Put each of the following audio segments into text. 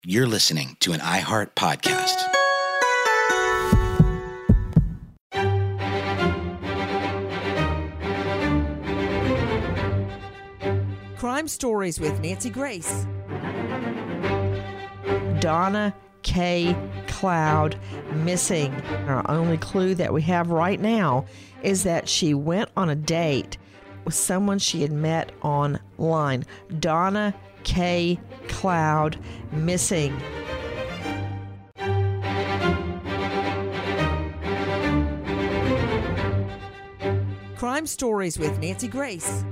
You're listening to an iHeart podcast. Crime Stories with Nancy Grace. Donna K. Cloud missing. Our only clue that we have right now is that she went on a date with someone she had met online. Donna K. Cloud missing. Crime Stories with Nancy Grace.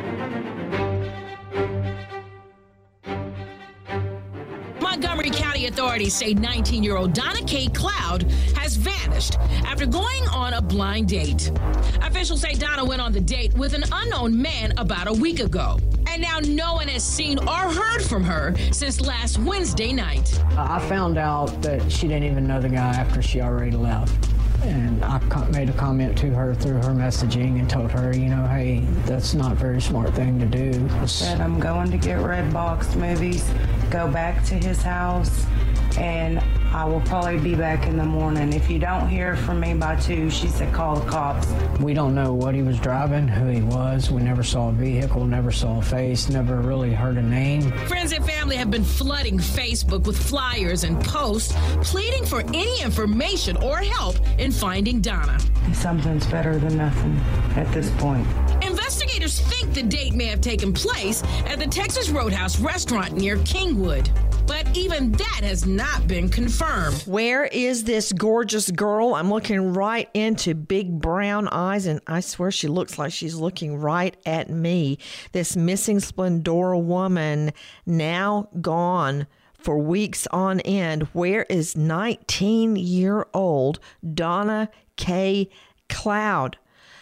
Montgomery County authorities say 19-year-old Donna K. Cloud has vanished after going on a blind date. Officials say Donna went on the date with an unknown man about a week ago. And now no one has seen or heard from her since last Wednesday night. I found out that she didn't even know the guy after she already left. And I made a comment to her through her messaging and told her, hey, that's not a very smart thing to do. Said I'm going to get Redbox movies, go back to his house, and I will probably be back in the morning. If you don't hear from me by 2, she said call the cops. We don't know what he was driving, who he was. We never saw a vehicle, never saw a face, never really heard a name. Friends and family have been flooding Facebook with flyers and posts pleading for any information or help in finding Donna. Something's better than nothing at this point. Investigators think the date may have taken place at the Texas Roadhouse restaurant near Kingwood. But even that has not been confirmed. Where is this gorgeous girl? I'm looking right into big brown eyes, and I swear she looks like she's looking right at me. This missing Splendora woman, now gone for weeks on end. Where is 19-year-old Donna K. Cloud?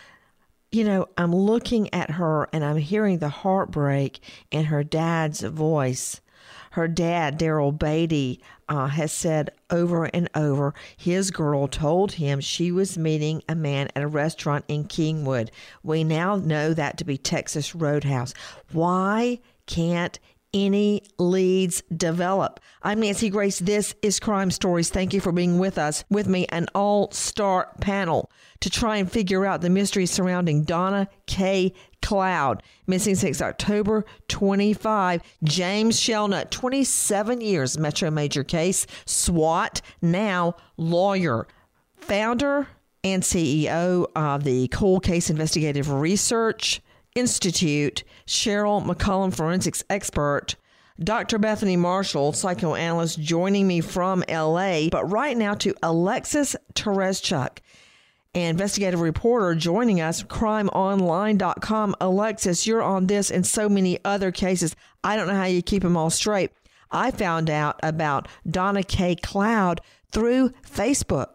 I'm looking at her, and I'm hearing the heartbreak in her dad's voice. Her dad, Daryl Beatty, has said over and over his girl told him she was meeting a man at a restaurant in Kingwood. We now know that to be Texas Roadhouse. Why can't any leads develop? I'm Nancy Grace. This is Crime Stories. Thank you for being with us. With me, an all-star panel to try and figure out the mystery surrounding Donna K. Cloud, missing since October 25. James Shelnut, 27 years, Metro Major case, SWAT, now lawyer, founder and CEO of the Cold Case Investigative Research Institute, Cheryl McCollum, forensics expert, Dr. Bethany Marshall, psychoanalyst, joining me from LA, but right now to Alexis Tereszcuk, investigative reporter, joining us, crimeonline.com. Alexis, you're on this and so many other cases. I don't know how you keep them all straight. I found out about Donna K. Cloud through Facebook.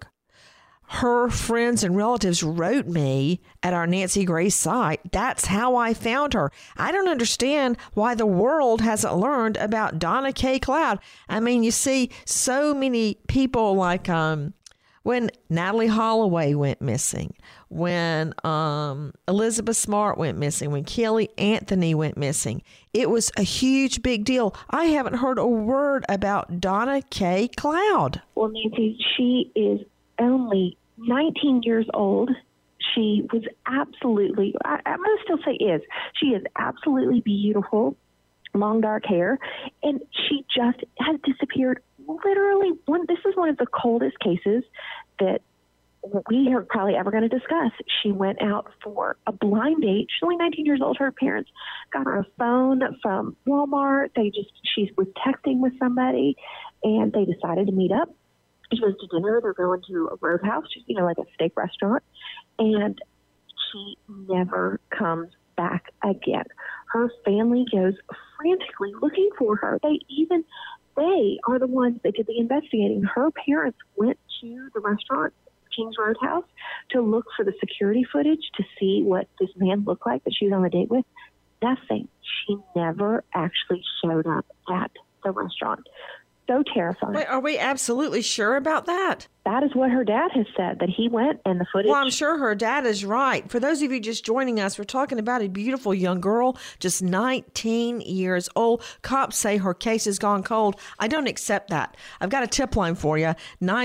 Her friends and relatives wrote me at our Nancy Grace site. That's how I found her. I don't understand why the world hasn't learned about Donna K. Cloud. I mean, you see so many people like when Natalie Holloway went missing, when Elizabeth Smart went missing, when Kelly Anthony went missing. It was a huge, big deal. I haven't heard a word about Donna K. Cloud. Well, Nancy, she is only 19 years old. She was absolutely, I'm going to still say she is absolutely beautiful, long dark hair, and she just has disappeared literally. This is one of the coldest cases that we are probably ever going to discuss. She went out for a blind date. She's only 19 years old. Her parents got her a phone from Walmart. She was texting with somebody, and they decided to meet up. She goes to dinner. They're going to a Roadhouse, like a steak restaurant, and she never comes back again. Her family goes frantically looking for her. They are the ones that did the investigating. Her parents went to the restaurant, King's Roadhouse, to look for the security footage to see what this man looked like that she was on a date with. Nothing. She never actually showed up at the restaurant. So terrifying. Wait, are we absolutely sure about that? that is what her dad has said, that he went and the footage. Well, I'm sure her dad is right. For those of you just joining us, we're talking about a beautiful young girl, just 19 years old. Cops say her case has gone cold. I don't accept that. I've got a tip line for you,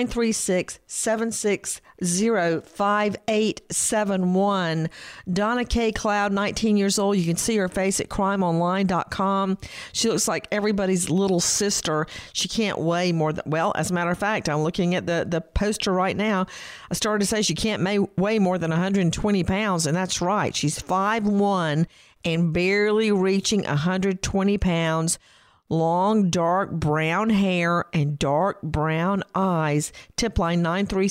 936-760-5871. Donna K. Cloud, 19 years old. You can see her face at crimeonline.com. She looks like everybody's little sister. She can't weigh more than, well, as a matter of fact, I'm looking at the poster right now. I started to say she can't weigh more than 120 pounds, and that's right. She's 5'1" and barely reaching 120 pounds. Long, dark brown hair and dark brown eyes. Tip line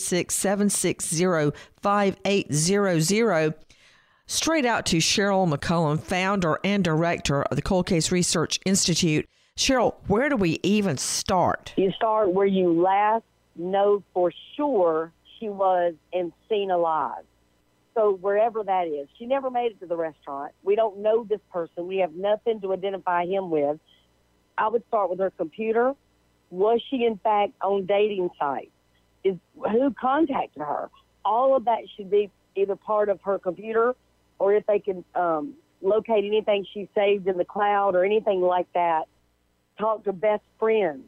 936-760-5800. Straight out to Cheryl McCollum, founder and director of the Cold Case Research Institute. Cheryl, where do we even start? You start where you last know for sure she was and seen alive. So wherever that is. She never made it to the restaurant. We don't know this person. We have nothing to identify him with. I would start with her computer. Was she, in fact, on dating sites? Who contacted her? All of that should be either part of her computer, or if they can locate anything she saved in the cloud or anything like that, talk to best friends.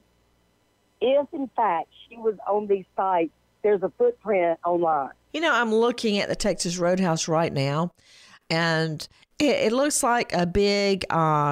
If, in fact, she was on these sites, there's a footprint online. You know, I'm looking at the Texas Roadhouse right now, and it looks like a big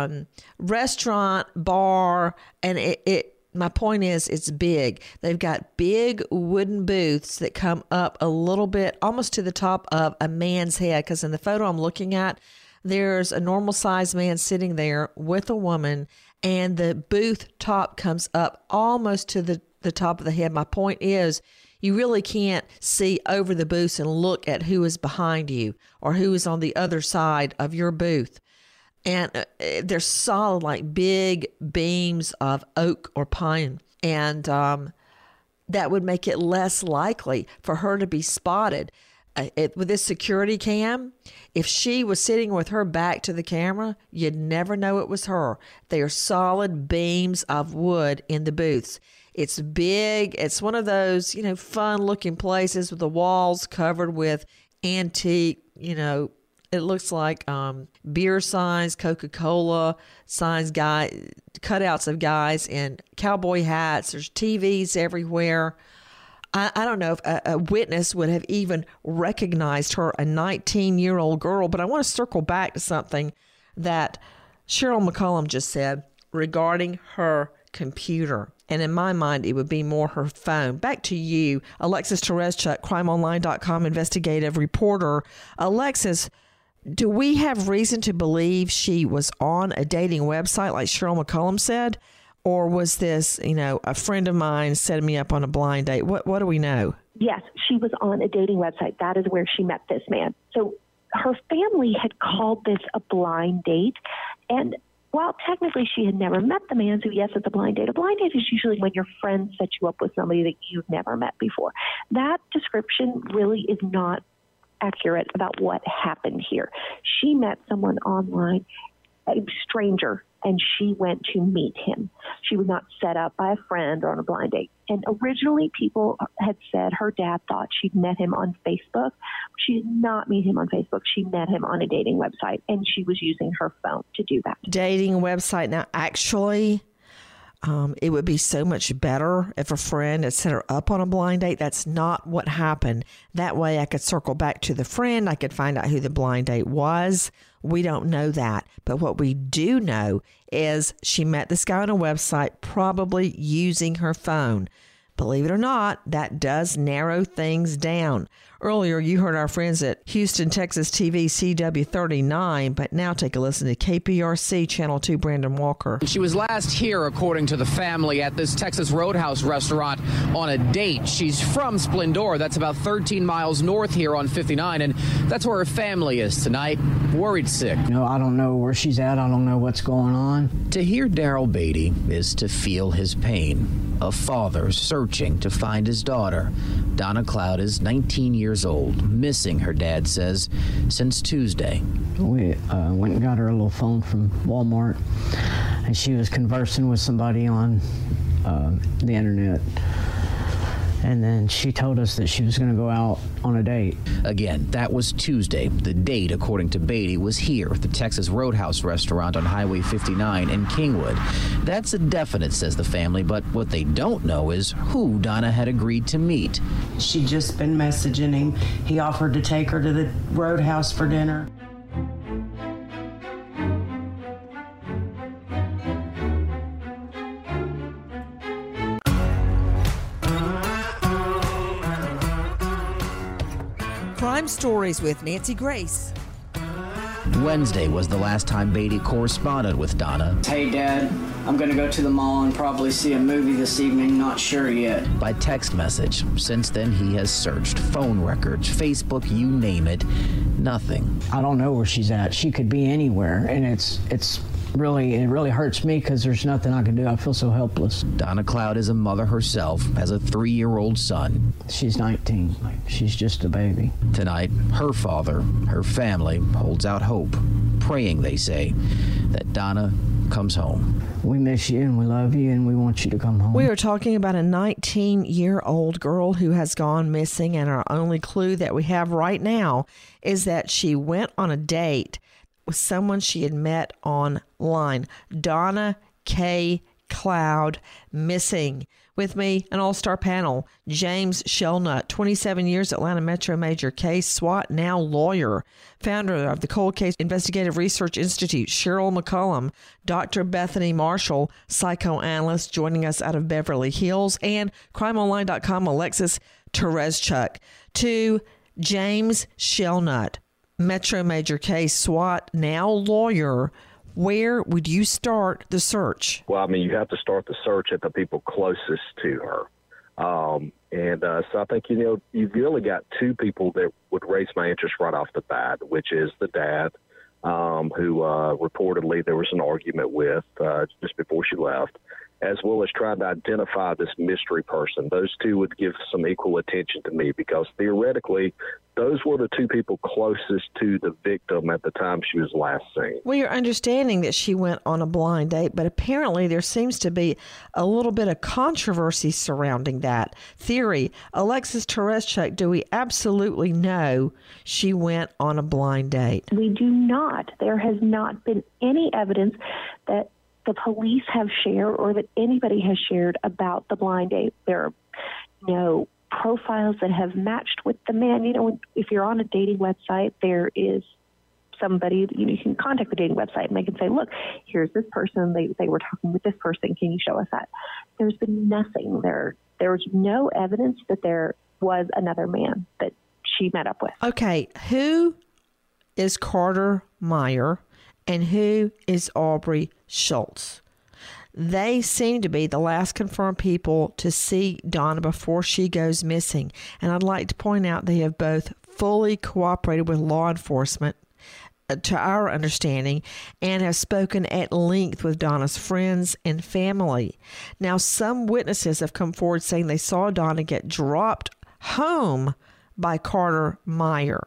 restaurant, bar, and my point is it's big. They've got big wooden booths that come up a little bit, almost to the top of a man's head, because in the photo I'm looking at, there's a normal-sized man sitting there with a woman, and the booth top comes up almost to the top of the head. My point is, you really can't see over the booths and look at who is behind you or who is on the other side of your booth. And they're solid, like big beams of oak or pine. And that would make it less likely for her to be spotted. With this security cam, if she was sitting with her back to the camera, you'd never know it was her. They are solid beams of wood in the booths. It's big. It's one of those, fun looking places with the walls covered with antique, it looks like beer signs, Coca-Cola signs, cutouts of guys in cowboy hats. There's TVs everywhere. I don't know if a witness would have even recognized her, a 19-year-old girl. But I want to circle back to something that Cheryl McCollum just said regarding her computer. And in my mind, it would be more her phone. Back to you, Alexis Tereszcuk, crimeonline.com investigative reporter. Alexis, do we have reason to believe she was on a dating website like Cheryl McCollum said? Or was this, a friend of mine setting me up on a blind date? What do we know? Yes, she was on a dating website. That is where she met this man. So her family had called this a blind date. And while technically she had never met the man, so yes, it's a blind date. A blind date is usually when your friends set you up with somebody that you've never met before. That description really is not accurate about what happened here. She met someone online, a stranger, and she went to meet him. She was not set up by a friend or on a blind date. And originally people had said her dad thought she'd met him on Facebook. She did not meet him on Facebook. She met him on a dating website, and she was using her phone to do that. Dating website. Now, actually, it would be so much better if a friend had set her up on a blind date. That's not what happened. That way I could circle back to the friend. I could find out who the blind date was. We don't know that. But what we do know is she met this guy on a website, probably using her phone. Believe it or not, that does narrow things down. Earlier, you heard our friends at Houston, Texas TV CW39, but now take a listen to KPRC Channel 2 Brandon Walker. She was last here, according to the family, at this Texas Roadhouse restaurant on a date. She's from Splendora. That's about 13 miles north here on 59, and that's where her family is tonight, worried sick. I don't know where she's at. I don't know what's going on. To hear Daryl Beatty is to feel his pain. A father searching to find his daughter. Donna Cloud is 19 years old, missing, her dad says, since Tuesday. We went and got her a little phone from Walmart, and she was conversing with somebody on the internet. And then she told us that she was going to go out on a date. Again, that was Tuesday. The date, according to Beatty, was here at the Texas Roadhouse restaurant on Highway 59 in Kingwood. That's a definite, says the family, but what they don't know is who Donna had agreed to meet. She'd just been messaging him. He offered to take her to the Roadhouse for dinner. Crime Stories with Nancy Grace. Wednesday was the last time Beatty corresponded with Donna. Hey, Dad, I'm going to go to the mall and probably see a movie this evening. Not sure yet. By text message. Since then, he has searched phone records, Facebook, you name it. Nothing. I don't know where she's at. She could be anywhere, and it really hurts me because there's nothing I can do. I feel so helpless. Donna Cloud is a mother herself, has a 3-year-old son. She's 19. She's just a baby. Tonight, her father, her family, holds out hope, praying, they say, that Donna comes home. We miss you and we love you and we want you to come home. We are talking about a 19-year-old girl who has gone missing, and our only clue that we have right now is that she went on a date with someone she had met online. Donna K. Cloud, missing. With me, an all-star panel. James Shelnut, 27 years, Atlanta Metro Major Case SWAT, now lawyer. Founder of the Cold Case Investigative Research Institute, Cheryl McCollum. Dr. Bethany Marshall, psychoanalyst, joining us out of Beverly Hills. And crimeonline.com, Alexis Tereszchuk. To James Shelnut, Metro Major Case SWAT, now lawyer. Where would you start the search? Well, I mean, you have to start the search at the people closest to her. So I think, you've really got two people that would raise my interest right off the bat, which is the dad, who reportedly there was an argument with just before she left, as well as trying to identify this mystery person. Those two would give some equal attention to me because theoretically, those were the two people closest to the victim at the time she was last seen. Well, you're understanding that she went on a blind date, but apparently there seems to be a little bit of controversy surrounding that theory. Alexis Tereszchuk, do we absolutely know she went on a blind date? We do not. There has not been any evidence that the police have shared or that anybody has shared about the blind date. There are no profiles that have matched with the man. If you're on a dating website, there is somebody, you can contact the dating website and they can say, look, here's this person. They were talking with this person. Can you show us that? There's been nothing there. There was no evidence that there was another man that she met up with. Okay. Who is Carter Meyer and who is Aubrey Schultz? They seem to be the last confirmed people to see Donna before she goes missing. And I'd like to point out they have both fully cooperated with law enforcement, to our understanding, and have spoken at length with Donna's friends and family. Now, some witnesses have come forward saying they saw Donna get dropped home by Carter Meyer.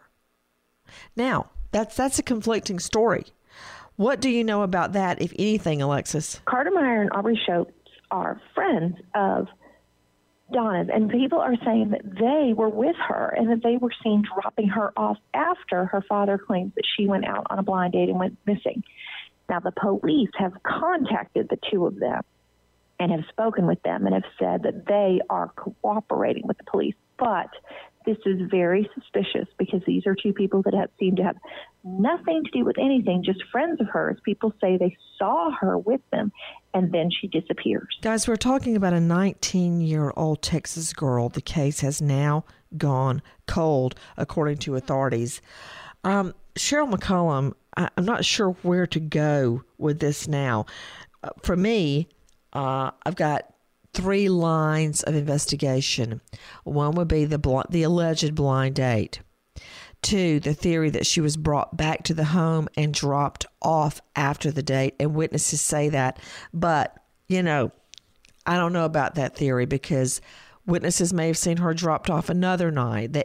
Now, that's a conflicting story. What do you know about that, if anything, Alexis? Carter Meyer and Aubrey Schultz are friends of Donna's, and people are saying that they were with her and that they were seen dropping her off after her father claims that she went out on a blind date and went missing. Now, the police have contacted the two of them and have spoken with them and have said that they are cooperating with the police, but this is very suspicious because these are two people that seem to have nothing to do with anything, just friends of hers. People say they saw her with them, and then she disappears. Guys, we're talking about a 19-year-old Texas girl. The case has now gone cold, according to authorities. Cheryl McCollum, I'm not sure where to go with this now. For me, I've got 3 lines of investigation. One would be the alleged blind date. 2, the theory that she was brought back to the home and dropped off after the date, and witnesses say that. But, I don't know about that theory because witnesses may have seen her dropped off another night.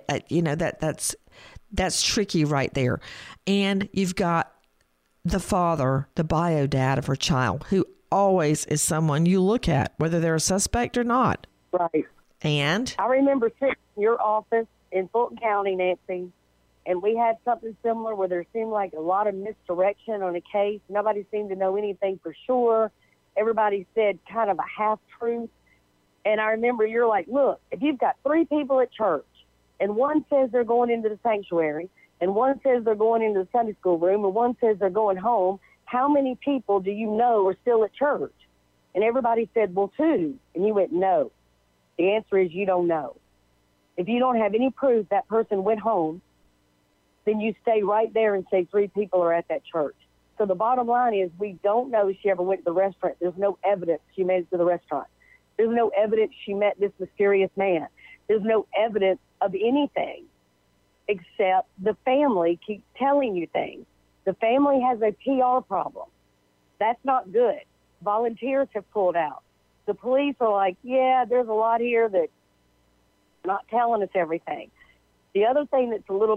That's tricky right there. And you've got the father, the bio dad of her child, who always is someone you look at, whether they're a suspect or not. Right. And? I remember sitting in your office in Fulton County, Nancy, and we had something similar where there seemed like a lot of misdirection on a case. Nobody seemed to know anything for sure. Everybody said kind of a half-truth. And I remember you're like, look, if you've got 3 people at church, and one says they're going into the sanctuary, and one says they're going into the Sunday school room, and one says they're going home, how many people do you know are still at church? And everybody said, well, 2. And you went, no. The answer is you don't know. If you don't have any proof that person went home, then you stay right there and say 3 people are at that church. So the bottom line is we don't know if she ever went to the restaurant. There's no evidence she made it to the restaurant. There's no evidence she met this mysterious man. There's no evidence of anything except the family keeps telling you things. The family has a PR problem. That's not good. Volunteers have pulled out. The police are like, yeah, there's a lot here that's not telling us everything. The other thing that's a little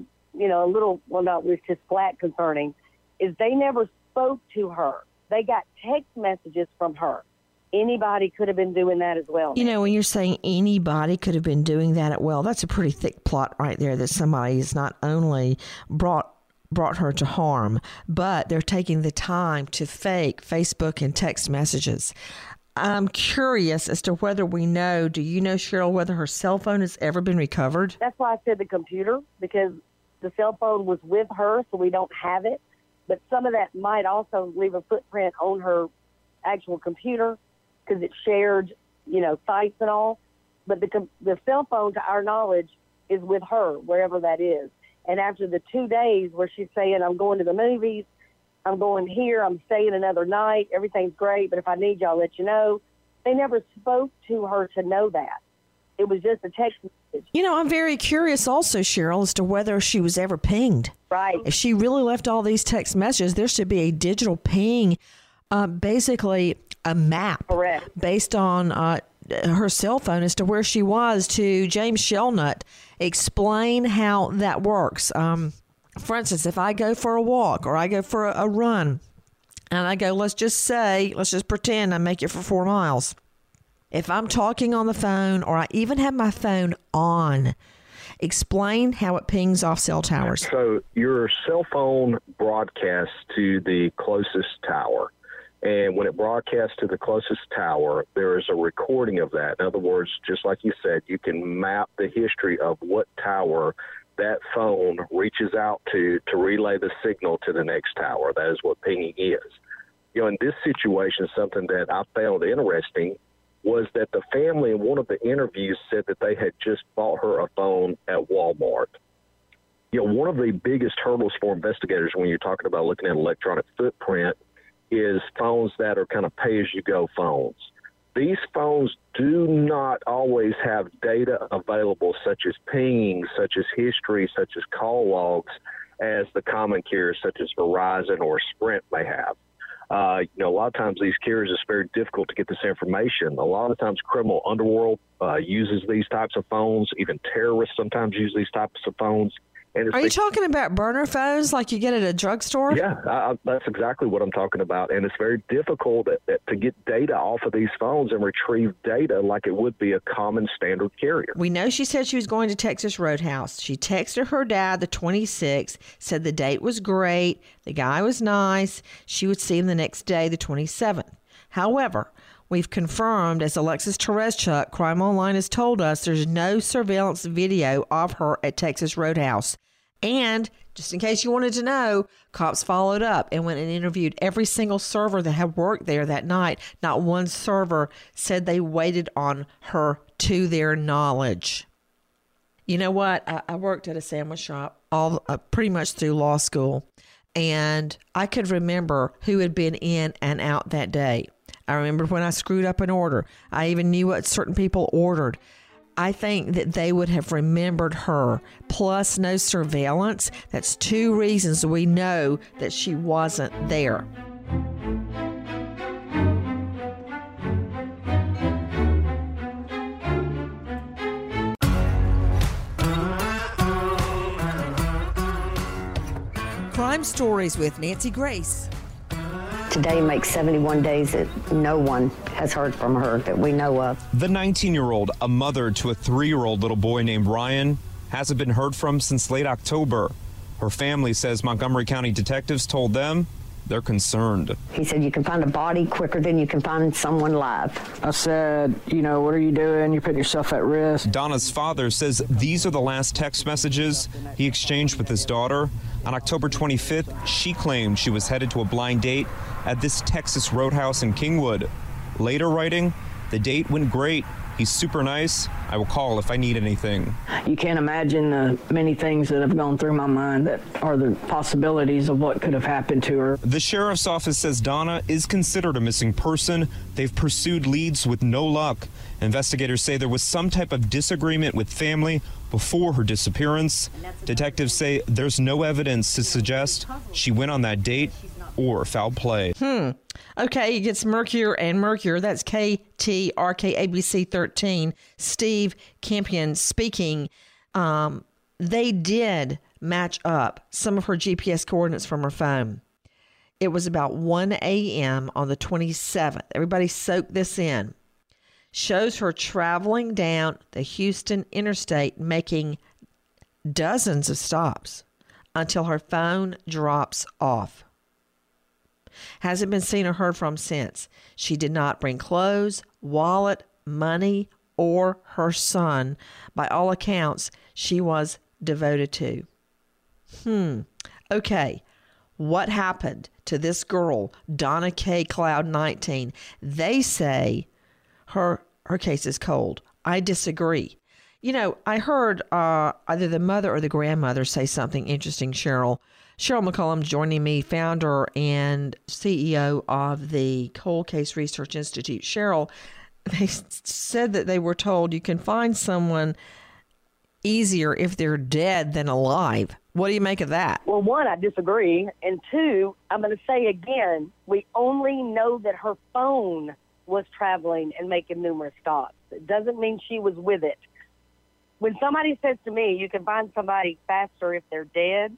just flat concerning is they never spoke to her. They got text messages from her. Anybody could have been doing that as well. You know, when you're saying anybody could have been doing that, well, that's a pretty thick plot right there, that somebody has not only brought her to harm, but they're taking the time to fake Facebook and text messages. I'm curious as to whether we know, do you know, Cheryl, whether her cell phone has ever been recovered? That's why I said the computer, because the cell phone was with her, so we don't have it. But some of that might also leave a footprint on her actual computer because it shared, sites and all. But the cell phone, to our knowledge, is with her, wherever that is. And after the 2 days where she's saying, I'm going to the movies, I'm going here, I'm staying another night, everything's great, but if I need you, I'll let you know. They never spoke to her to know that. It was just a text message. I'm very curious also, Cheryl, as to whether she was ever pinged. Right. If she really left all these text messages, there should be a digital ping, basically a map. Correct. Based on her cell phone as to where she was, to James Shelnut. Explain how that works. For instance, if I go for a walk or I go for a run and I go, let's just pretend I make it for 4 miles. If I'm talking on the phone or I even have my phone on, explain how it pings off cell towers. So your cell phone broadcasts to the closest tower. And when it broadcasts to the closest tower, there is a recording of that. In other words, just like you said, you can map the history of what tower that phone reaches out to relay the signal to the next tower. That is what pinging is. In this situation, something that I found interesting was that the family in one of the interviews said that they had just bought her a phone at Walmart. One of the biggest hurdles for investigators when you're talking about looking at electronic footprint is phones that are kind of pay-as-you-go phones. These phones do not always have data available, such as pinging, such as history, such as call logs, as the common carriers such as Verizon or Sprint may have. A lot of times these carriers, it's very difficult to get this information. A lot of times criminal underworld uses these types of phones. Even terrorists sometimes use these types of phones. And are you talking about burner phones like you get at a drugstore? Yeah, that's exactly what I'm talking about. And it's very difficult to get data off of these phones and retrieve data like it would be a common standard carrier. We know she said she was going to Texas Roadhouse. She texted her dad the 26th, said the date was great, the guy was nice, she would see him the next day, the 27th. However, we've confirmed, as Alexis Tereszczuk, Crime Online, has told us, there's no surveillance video of her at Texas Roadhouse. And just in case you wanted to know, cops followed up and went and interviewed every single server that had worked there that night. Not one server said they waited on her to their knowledge. You know what? I worked at a sandwich shop pretty much through law school, and I could remember who had been in and out that day. I remember when I screwed up an order. I even knew what certain people ordered. I think that they would have remembered her, plus no surveillance. That's 2 reasons we know that she wasn't there. Crime Stories with Nancy Grace. Today makes 71 days that no one has heard from her that we know of. The 19-year-old, a mother to a 3-year-old little boy named Ryan, hasn't been heard from since late October. Her family says Montgomery County detectives told them they're concerned. He said you can find a body quicker than you can find someone live. I said, what are you doing? You're putting yourself at risk. Donna's father says these are the last text messages he exchanged with his daughter. On October 25th, she claimed she was headed to a blind date at this Texas Roadhouse in Kingwood. Later writing, the date went great. He's super nice. I will call if I need anything. You can't imagine the many things that have gone through my mind that are the possibilities of what could have happened to her. The sheriff's office says Donna is considered a missing person. They've pursued leads with no luck. Investigators say there was some type of disagreement with family before her disappearance. Detectives say there's no evidence to suggest she went on that date or foul play. Okay, it gets murkier and murkier. That's KTRK ABC 13. Steve Campion speaking. They did match up some of her GPS coordinates from her phone. It was about 1 a.m. on the 27th. Everybody soak this in. Shows her traveling down the Houston interstate, making dozens of stops until her phone drops off. Hasn't been seen or heard from since. She did not bring clothes, wallet, money, or her son. By all accounts, she was devoted to. Okay. What happened to this girl, Donna K. Cloud, 19? They say her case is cold. I disagree. I heard either the mother or the grandmother say something interesting, Cheryl. Cheryl McCollum joining me, founder and CEO of the Cold Case Research Institute. Cheryl, they said that they were told you can find someone easier if they're dead than alive. What do you make of that? Well, one, I disagree. And two, I'm going to say again, we only know that her phone was traveling and making numerous stops. It doesn't mean she was with it. When somebody says to me, you can find somebody faster if they're dead,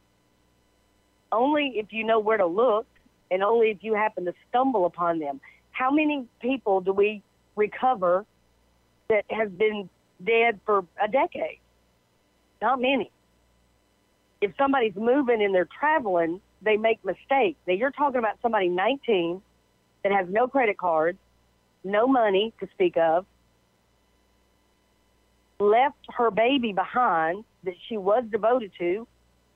only if you know where to look and only if you happen to stumble upon them. How many people do we recover that has been dead for a decade? Not many. If somebody's moving and they're traveling, they make mistakes. Now, you're talking about somebody 19 that has no credit cards, no money to speak of, left her baby behind that she was devoted to.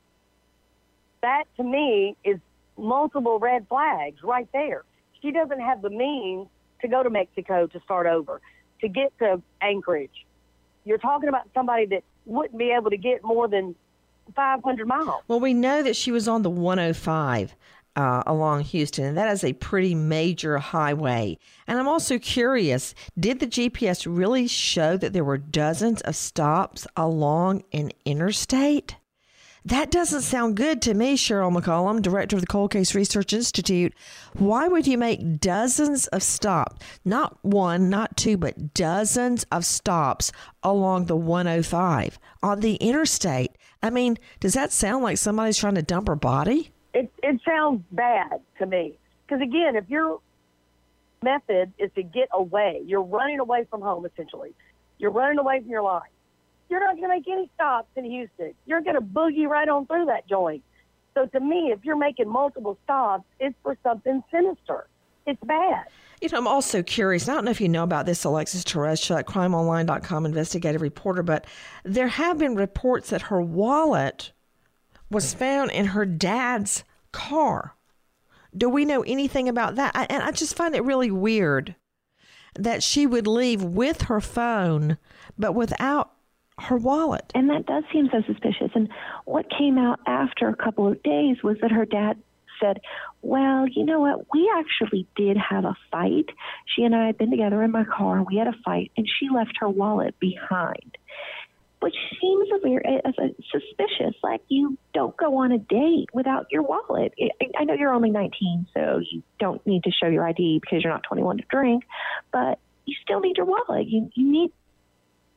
That, to me, is multiple red flags right there. She doesn't have the means to go to Mexico to start over, to get to Anchorage. You're talking about somebody that wouldn't be able to get more than 500 miles. Well, we know that she was on the 105 along Houston, and that is a pretty major highway. And I'm also curious, did the GPS really show that there were dozens of stops along an interstate? That doesn't sound good to me, Cheryl McCollum, director of the Cold Case Research Institute. Why would you make dozens of stops? Not one, not two, but dozens of stops along the 105 on the interstate. I mean, does that sound like somebody's trying to dump her body? It sounds bad to me. Because, again, if your method is to get away, you're running away from home, essentially. You're running away from your life. You're not going to make any stops in Houston. You're going to boogie right on through that joint. So to me, if you're making multiple stops, it's for something sinister. It's bad. I'm also curious. I don't know if you know about this, Alexis Tereshchuk, crimeonline.com investigative reporter, but there have been reports that her wallet was found in her dad's car. Do we know anything about that? And I just find it really weird that she would leave with her phone, but without her wallet. And that does seem so suspicious. And what came out after a couple of days was that her dad said, well, you know what? We actually did have a fight. She and I had been together in my car. We had a fight, and she left her wallet behind, which seems suspicious. Like, you don't go on a date without your wallet. I know you're only 19, so you don't need to show your ID because you're not 21 to drink, but you still need your wallet. You need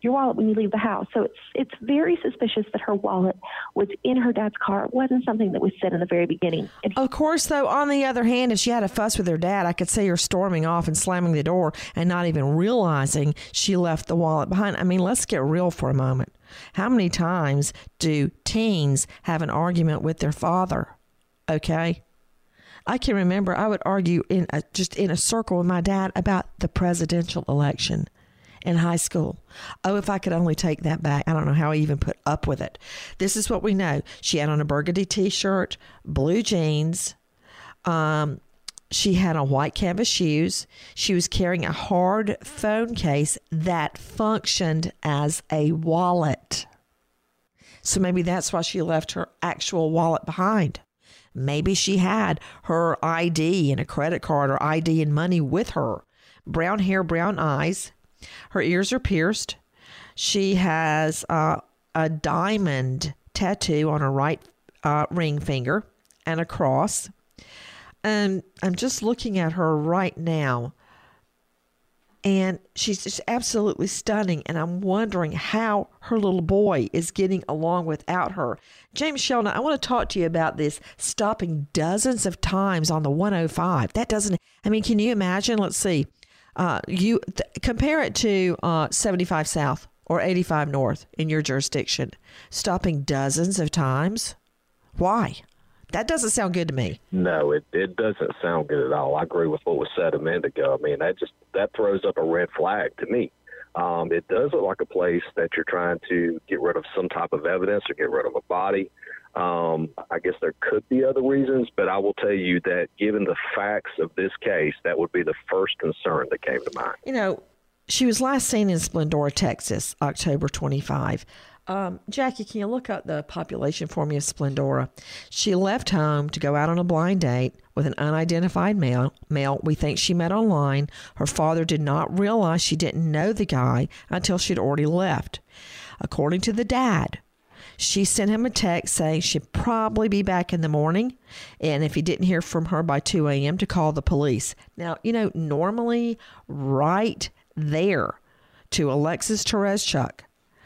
your wallet when you leave the house. So it's very suspicious that her wallet was in her dad's car. It wasn't something that was said in the very beginning. Of course, though, on the other hand, if she had a fuss with her dad, I could see her storming off and slamming the door and not even realizing she left the wallet behind. I mean, let's get real for a moment. How many times do teens have an argument with their father? Okay? I can remember I would argue in a circle with my dad about the presidential election in high school. Oh, if I could only take that back. I don't know how I even put up with it. This is what we know. She had on a burgundy T-shirt, blue jeans. She had on white canvas shoes. She was carrying a hard phone case that functioned as a wallet. So maybe that's why she left her actual wallet behind. Maybe she had her ID and a credit card or ID and money with her. Brown hair, brown eyes. Her ears are pierced. She has a diamond tattoo on her right ring finger and a cross. And I'm just looking at her right now. And she's just absolutely stunning. And I'm wondering how her little boy is getting along without her. James Sheldon, I want to talk to you about this stopping dozens of times on the 105. That doesn't, I mean, can you imagine? Let's see. Compare it to 75 South or 85 North in your jurisdiction. Stopping dozens of times. Why? That doesn't sound good to me. No, it doesn't sound good at all. I agree with what was said a minute ago. I mean, that throws up a red flag to me. It does look like a place that you're trying to get rid of some type of evidence or get rid of a body. I guess there could be other reasons, but I will tell you that given the facts of this case, that would be the first concern that came to mind. You know, she was last seen in Splendora, Texas, October 25. Jackie, can you look up the population for me of Splendora? She left home to go out on a blind date with an unidentified male we think she met online. Her father did not realize she didn't know the guy until she'd already left. According to the dad, she sent him a text saying she'd probably be back in the morning, and if he didn't hear from her by 2 a.m. to call the police. Now, you know, normally right there to Alexis Tereszcuk,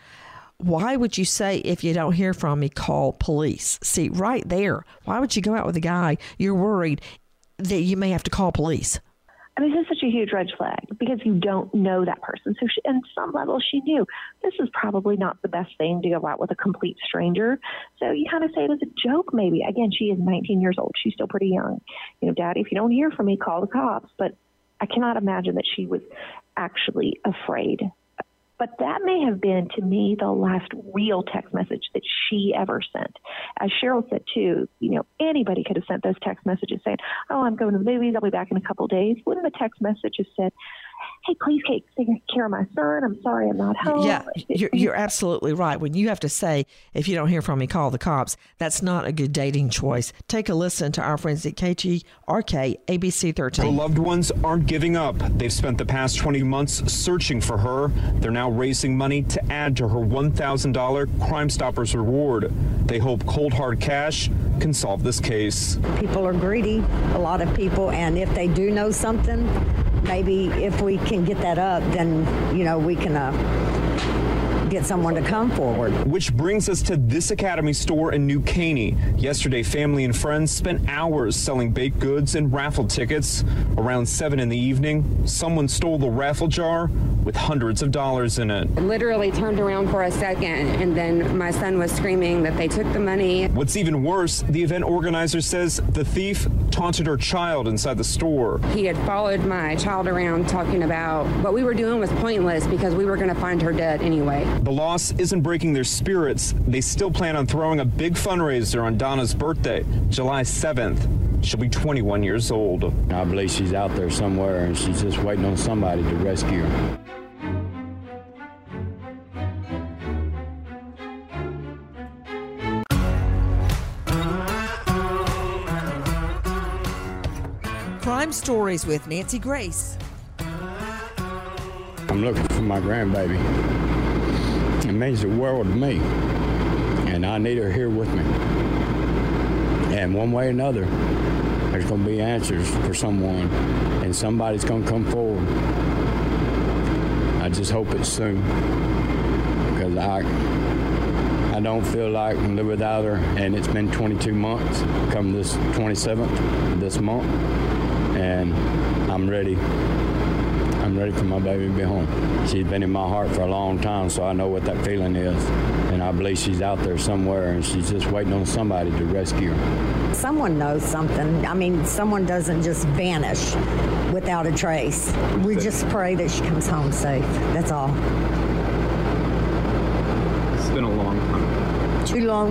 why would you say, if you don't hear from me, call police? See, right there, why would you go out with a guy you're worried that you may have to call police? I mean, this is such a huge red flag because you don't know that person. So on some level, she knew this is probably not the best thing to go out with a complete stranger. So you kind of say it as a joke, maybe. Again, she is 19 years old. She's still pretty young. You know, Daddy, if you don't hear from me, call the cops. But I cannot imagine that she was actually afraid. But that may have been, to me, the last real text message that she ever sent. As Cheryl said, too, you know, anybody could have sent those text messages saying, oh, I'm going to the movies. I'll be back in a couple of days. Wouldn't the text message have said, hey, please take care of my son. I'm sorry I'm not home. Yeah, you're absolutely right. When you have to say, if you don't hear from me, call the cops, that's not a good dating choice. Take a listen to our friends at KGRK, ABC 13. Her loved ones aren't giving up. They've spent the past 20 months searching for her. They're now raising money to add to her $1,000 Crime Stoppers reward. They hope cold hard cash can solve this case. People are greedy, a lot of people, and if they do know something, maybe if we can get that up, then, you know, we can get someone to come forward. Which brings us to this Academy store in New Caney. Yesterday, family and friends spent hours selling baked goods and raffle tickets. Around 7 in the evening, someone stole the raffle jar with hundreds of dollars in it. Literally turned around for a second, and then my son was screaming that they took the money. What's even worse, the event organizer says the thief taunted her child inside the store. He had followed my child around talking about what we were doing was pointless because we were going to find her dead anyway. The loss isn't breaking their spirits. They still plan on throwing a big fundraiser on Donna's birthday, July 7th. She'll be 21 years old. I believe she's out there somewhere and she's just waiting on somebody to rescue her. Crime Stories with Nancy Grace. I'm looking for my grandbaby. It means the world to me, and I need her here with me. And one way or another, there's going to be answers for someone, and somebody's going to come forward. I just hope it's soon, because I don't feel like I can live without her, and it's been 22 months, come this 27th this month, and I'm ready. I'm ready for my baby to be home. She's been in my heart for a long time, so I know what that feeling is, and I believe she's out there somewhere, and she's just waiting on somebody to rescue her. Someone knows something. I mean, someone doesn't just vanish without a trace. We just pray that she comes home safe. That's all. It's been a long time. Too long.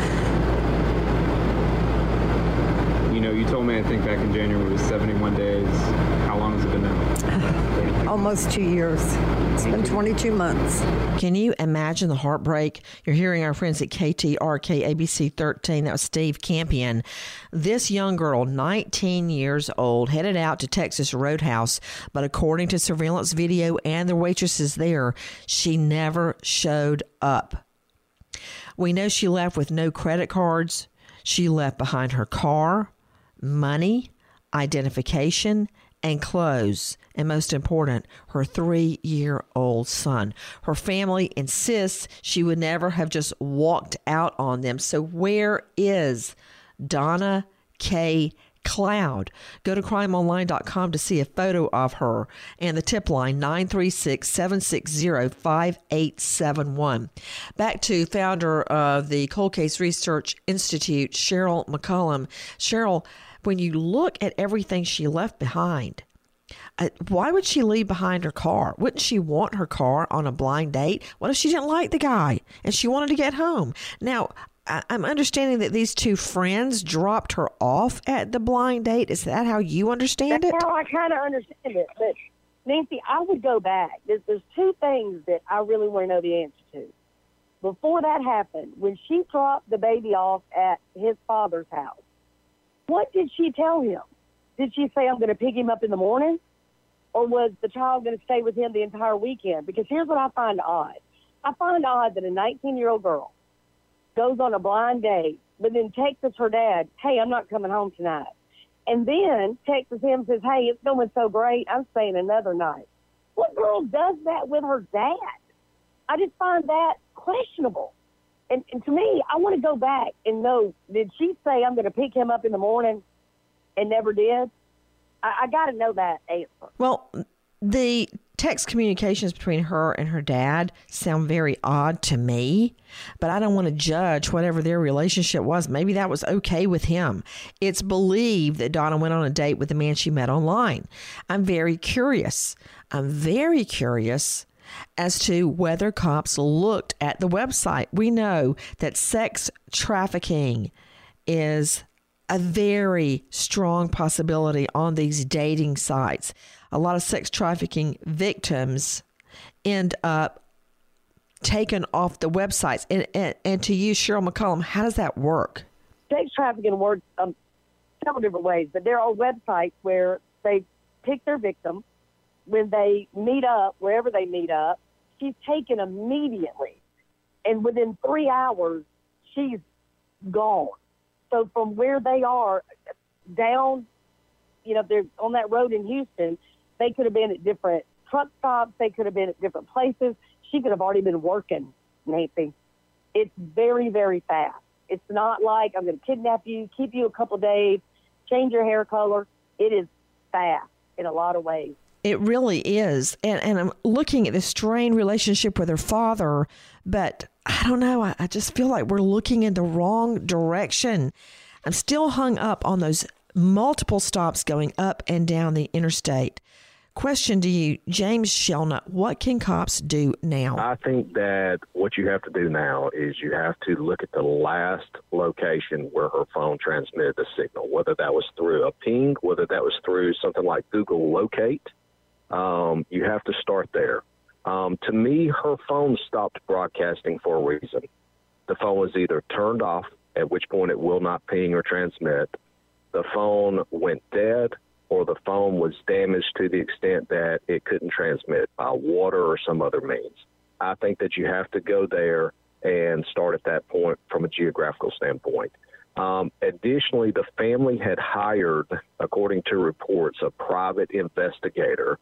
You know, you told me, I think back in January, it was 71 days. How long has it been now? Almost 2 years. It's been 22 months. Can you imagine the heartbreak? You're hearing our friends at KTRK ABC 13. That was Steve Campion. This young girl, 19 years old, headed out to Texas Roadhouse, but according to surveillance video and the waitresses there, she never showed up. We know she left with no credit cards. She left behind her car, money, identification, and clothes, and most important, her 3-year-old son. Her family insists she would never have just walked out on them. So where is Donna K. Cloud? Go to crimeonline.com to see a photo of her, and the tip line 936-760-5871. Back to founder of the Cold Case Research Institute, Cheryl McCollum. Cheryl, when you look at everything she left behind, why would she leave behind her car? Wouldn't she want her car on a blind date? What if she didn't like the guy and she wanted to get home? Now, I'm understanding that these two friends dropped her off at the blind date. Is that how you understand it? That's how I kind of understand it. But, Nancy, I would go back. There's two things that I really want to know the answer to. Before that happened, when she dropped the baby off at his father's house, what did she tell him? Did she say, I'm going to pick him up in the morning? Or was the child going to stay with him the entire weekend? Because here's what I find odd. I find odd that a 19-year-old girl goes on a blind date, but then texts her dad, hey, I'm not coming home tonight. And then texts him and says, hey, it's going so great, I'm staying another night. What girl does that with her dad? I just find that questionable. And to me, I want to go back and know, did she say I'm going to pick him up in the morning and never did? I got to know that answer. Well, the text communications between her and her dad sound very odd to me, but I don't want to judge whatever their relationship was. Maybe that was okay with him. It's believed that Donna went on a date with the man she met online. I'm very curious as to whether cops looked at the website. We know that sex trafficking is a very strong possibility on these dating sites. A lot of sex trafficking victims end up taken off the websites. And to you, Cheryl McCollum, how does that work? Sex trafficking works several different ways, but there are websites where they pick their victim. When they meet up, wherever they meet up, she's taken immediately. And within 3 hours, she's gone. So from where they are down, if they're on that road in Houston, they could have been at different truck stops. They could have been at different places. She could have already been working, Nancy. It's very, very fast. It's not like I'm going to kidnap you, keep you a couple of days, change your hair color. It is fast in a lot of ways. It really is. And I'm looking at this strained relationship with her father, but I don't know. I just feel like we're looking in the wrong direction. I'm still hung up on those multiple stops going up and down the interstate. Question to you, James Shelnut, what can cops do now? I think that what you have to do now is you have to look at the last location where her phone transmitted the signal, whether that was through a ping, whether that was through something like Google Locate. You have to start there. To me, her phone stopped broadcasting for a reason. The phone was either turned off, at which point it will not ping or transmit. The phone went dead, or the phone was damaged to the extent that it couldn't transmit by water or some other means. I think that you have to go there and start at that point from a geographical standpoint. Additionally, the family had hired, according to reports, a private investigator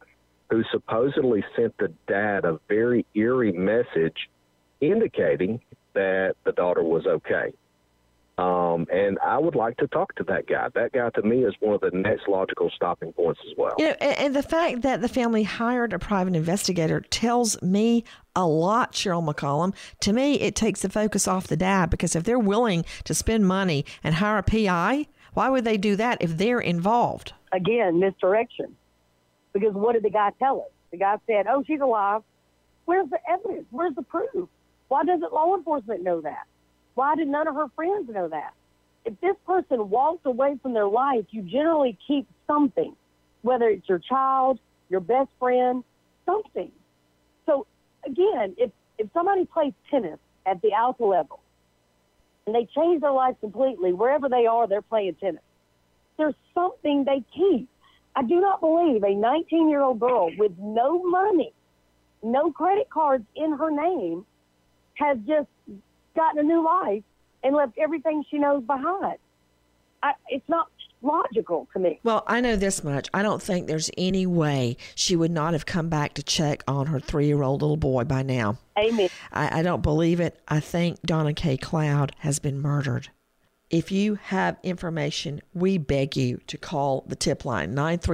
who supposedly sent the dad a very eerie message indicating that the daughter was okay. And I would like to talk to that guy. That guy, to me, is one of the next logical stopping points as well. And the fact that the family hired a private investigator tells me a lot, Cheryl McCollum. To me, it takes the focus off the dad, because if they're willing to spend money and hire a PI, why would they do that if they're involved? Again, misdirection. Because what did the guy tell us? The guy said, oh, she's alive. Where's the evidence? Where's the proof? Why doesn't law enforcement know that? Why did none of her friends know that? If this person walked away from their life, you generally keep something, whether it's your child, your best friend, something. So, again, if somebody plays tennis at the alpha level and they change their life completely, wherever they are, they're playing tennis, there's something they keep. I do not believe a 19-year-old girl with no money, no credit cards in her name, has just gotten a new life and left everything she knows behind. It's not logical to me. Well, I know this much. I don't think there's any way she would not have come back to check on her 3-year-old little boy by now. Amen. I don't believe it. I think Donna K. Cloud has been murdered. If you have information, we beg you to call the tip line,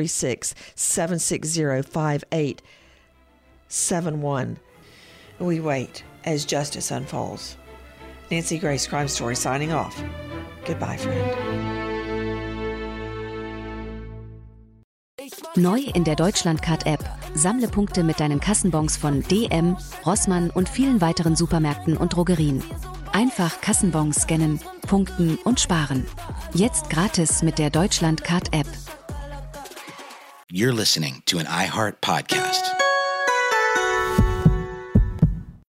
936-760-5871. We wait as justice unfolds. Nancy Grace, Crime Story, signing off. Goodbye, friend. Neu in der Deutschlandcard-App. Sammle Punkte mit deinen Kassenbons von DM, Rossmann und vielen weiteren Supermärkten und Drogerien. Einfach Kassenbons scannen, punkten und sparen. Jetzt gratis mit der Deutschlandcard-App. You're listening to an iHeart podcast.